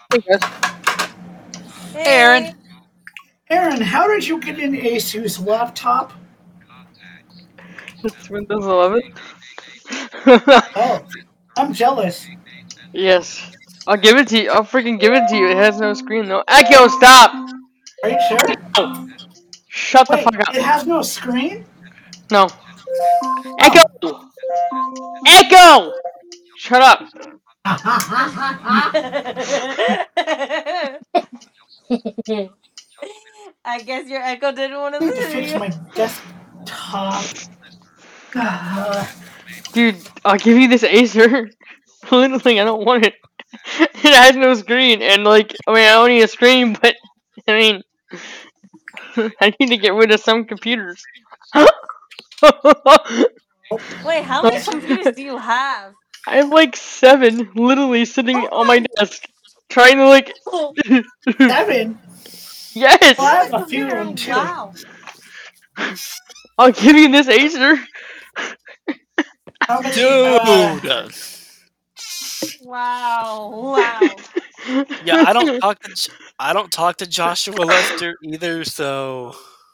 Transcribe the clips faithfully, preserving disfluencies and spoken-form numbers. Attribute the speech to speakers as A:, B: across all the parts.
A: Hey, guys.
B: Hey,
A: Hey, Aaron.
C: Aaron, how did you get an Asus laptop?
A: It's Windows eleven.
C: Oh, I'm jealous.
A: Yes. I'll give it to you. I'll freaking give it to you. It has no screen, though. Echo, stop!
C: Are you sure?
A: Echo! Shut the
C: Wait,
A: fuck
C: it
A: up.
C: has no screen?
A: No. Echo!
C: Oh.
A: Echo! Shut up.
B: I guess your Echo didn't want to
C: I need to
B: listen to
C: fix
B: you.
C: my desktop. Ah.
A: Dude, I'll give you this Acer. Literally, I don't want it. It has no screen, and like, I mean, I don't need a screen, but, I mean, I need to get rid of some computers.
B: Wait, how many computers do you have?
A: I have like seven, literally sitting
B: Oh
A: on my
B: my!
A: desk, trying to like.
C: Seven?
A: Yes,
C: Well, I have
B: Seven
C: a few of
B: computers!
C: them too.
B: Wow!
A: I'll give you this Acer.
C: How many, uh...
D: Dude.
B: Wow! Wow!
D: Yeah, I don't talk to J- I don't talk to Joshua Lester either, so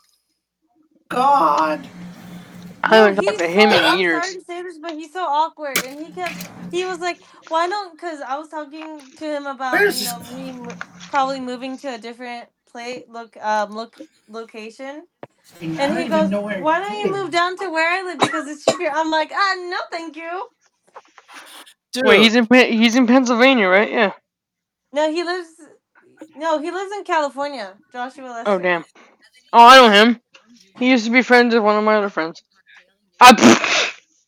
C: God.
A: I
B: No,
A: haven't talked
B: he's
A: to
B: so.
A: him in
B: I'm
A: years.
B: sorry to say this, but he's so awkward, and he kept. He was like, "Why don't?" Because I was talking to him about
C: Where's
B: you
C: this?
B: know me mo- probably moving to a different play look um look location,
C: thing? I
B: and
C: don't
B: he
C: even
B: goes,
C: know where
B: "Why
C: it
B: don't you move
C: is.
B: down to where I live because it's cheaper?" I'm like, "Ah, no, thank you."
A: Wait,
D: dude.
A: he's in Pe- he's in Pennsylvania, right? Yeah.
B: No, he lives. No, he lives in California. Joshua
A: Oh
B: Lester.
A: damn. Oh, I know him. He used to be friends with one of my other friends. Ah,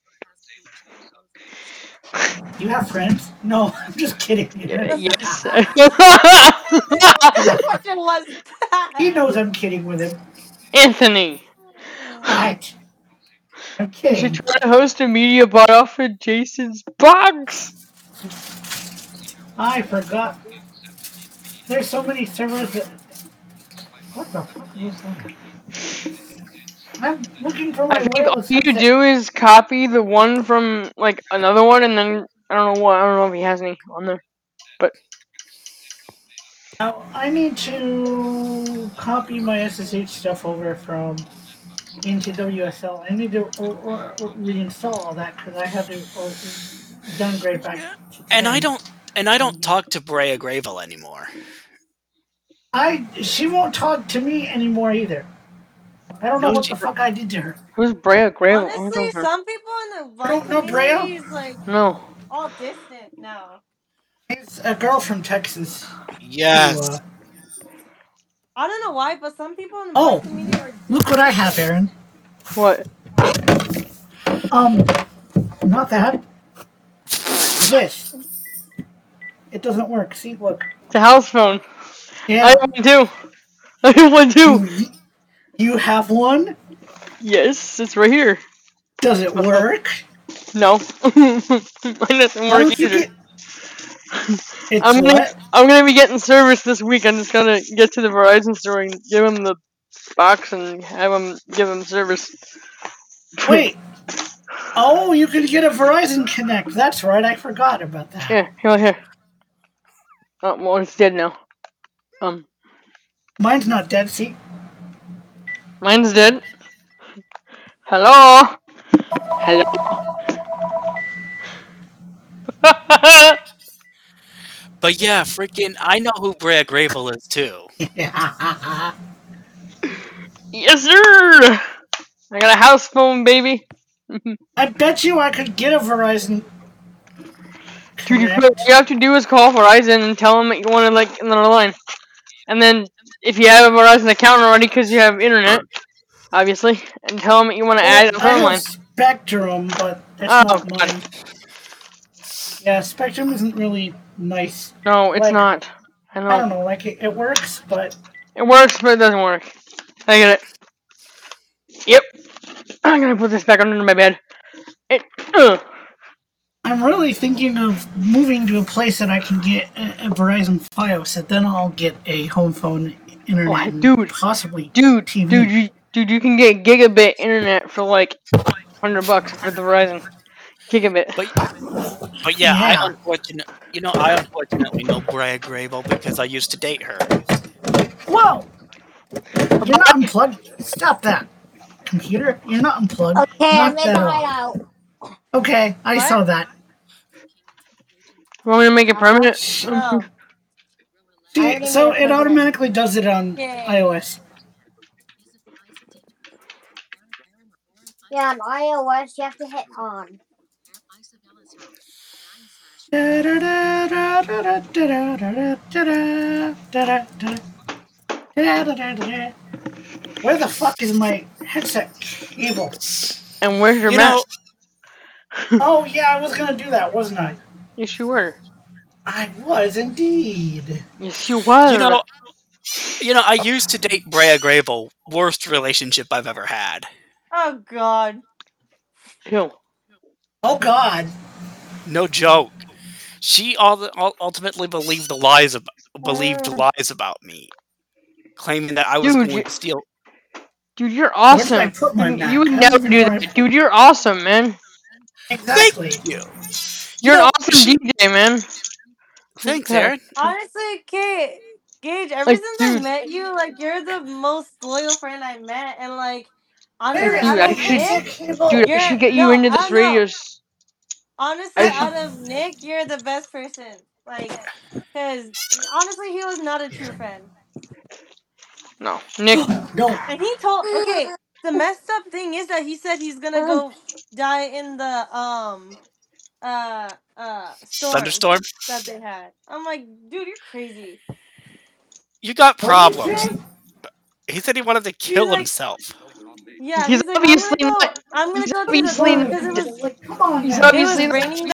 C: You have friends? No, I'm just kidding.
A: yeah, yes.
B: That question was
C: He
B: bad.
C: knows I'm kidding with him.
A: Anthony.
C: Alright. I'm
A: You should
C: kidding.
A: try to host a media bot off of Jason's box.
C: I forgot. There's so many servers that... What the fuck is that? I'm looking for
A: I
C: my
A: think all
C: wireless
A: you
C: headset.
A: do is copy the one from like another one, and then I don't know what I don't know if he has any on there, but
C: Now, I need to copy my S S H stuff over from into W S L. I need to or, or, or reinstall all that because I had to or, downgrade back to
D: And I
C: ten.
D: don't and I don't talk to Brea Gravel anymore.
C: I she won't talk to me anymore either. I don't know
D: No,
C: what
D: she,
C: the fuck I did to her.
A: who's Brea Gravel? I
B: Honestly,
A: don't know.
B: some people in the
C: You
B: blind
C: don't know Brea?
B: community is like
A: No.
B: all distant now.
C: It's a girl from Texas who. Uh,
D: yes.
B: I don't know why, but some people in the blind
C: oh,
B: community are
C: look what I
B: distant.
C: have, Aaron.
A: What?
C: Um, not that. This. It doesn't work. See, look.
A: It's a house phone.
C: Yeah.
A: I have one too. I have one too.
C: You, you have one?
A: Yes, it's right here.
C: Does it work?
A: No. Mine doesn't
C: Why
A: work
C: don't you
A: either.
C: get? It's
A: I'm gonna
C: what?
A: I'm gonna be getting service this week. I'm just gonna get to the Verizon store and give them the box and have them give them service.
C: Wait. Oh, you can get a Verizon Connect. That's right. I forgot about that.
A: Here, here, here. Oh, well, it's dead now. Um,
C: Mine's not dead. See?
A: mine's dead. Hello. Hello.
D: But yeah, freaking I know who Brea Gravel is too.
A: Yes, sir. I got a house phone, baby.
C: I bet you I could get a Verizon
A: Dude, you,
C: Connect.
A: you have to do is call Verizon and tell them that you want to like another line, and then if you have a Verizon account already because you have internet, obviously, and tell them that you want to
C: Well,
A: add a
C: I
A: phone
C: have
A: line.
C: Spectrum, but it's
A: Oh
C: not
A: God,
C: mine. Yeah, Spectrum isn't really nice.
A: no, it's
C: Like,
A: not. I know.
C: I don't know. Like it, it works, but
A: It works, but it doesn't work. I get it. Yep. I'm gonna put this back under my bed. It, uh.
C: I'm really thinking of moving to a place that I can get a, a Verizon Fios, and then I'll get a home phone, internet,
A: Oh,
C: and
A: dude,
C: possibly
A: dude,
C: T V.
A: dude, you, dude, you can get gigabit internet for like hundred bucks with the Verizon. Kick a bit.
D: But but yeah, I
C: Yeah.
D: unfortunately, you know, I unfortunately know Bria Grable because I used to date her.
C: Whoa! You're not unplugged. Stop that. Computer, you're not unplugged.
E: Okay, I'm
C: Knock
E: in
C: that
E: the
C: off.
E: hideout.
C: Okay, I
B: What?
C: saw that.
A: You want me to make it permanent?
B: Oh,
C: See,
E: already
C: so
E: made it
C: it
E: permanent.
C: automatically does it on
B: Yay.
C: iOS.
E: Yeah, on iOS, you have to hit on.
C: Where the fuck is my headset cable?
A: And where's your
D: You
A: map?
D: know,
C: Oh yeah, I was gonna do that, wasn't I?
A: Yes, you were.
C: I was indeed.
A: Yes, you were.
D: you know, you know, I used to date Bria Grable. Worst relationship I've ever had.
B: oh God.
A: Ew.
C: Oh God.
D: No joke. She ul- ul- ultimately believed the lies ab- believed
B: Uh.
D: lies about me, claiming that I was
A: Dude,
D: going
A: you-
D: to steal.
A: Dude, you're
C: Where did I
A: awesome.
C: put my
A: You,
C: Mac?
A: you would
C: I don't
A: never
C: even
A: do
C: know where I
A: that.
C: put
A: Dude, you're awesome, man.
C: Exactly.
D: Thank you.
A: You're
D: You
A: an
D: know,
A: awesome
D: she-
A: D J, man.
D: Thanks,
A: Okay.
D: Aaron.
B: Honestly, Kate, Gage, ever
A: Like,
B: since I
A: dude.
B: met you, like you're the most loyal friend I met, and like honestly,
C: Where is
A: Dude,
B: out
C: my
A: I
B: of
A: should,
B: Nick,
C: headset cable?
A: dude, I
B: you're
A: should get you
B: no,
A: into
B: I
A: this
B: don't know.
A: radio. s-
B: Honestly,
A: I
B: out of Nick, you're the best person. Like, cause honestly, he was not a true friend,
A: No, Nick.
C: No.
B: and he told. Okay, the messed up thing is that he said he's gonna go die in the um uh uh storm
D: Thunderstorm.
B: that they had. I'm like, dude, you're crazy.
D: You got
C: What did you
D: problems.
C: say?
D: He said he wanted to
B: He's
D: kill
B: like,
D: himself.
B: yeah,
A: He's
B: he's like, I'm gonna
A: obviously
B: go.
A: not.
B: I'm gonna
A: He's
B: go to the
A: obviously
B: storm
A: not.
B: because it was
C: Like, come on,
A: He's
C: man.
B: it was
A: obviously not.
B: raining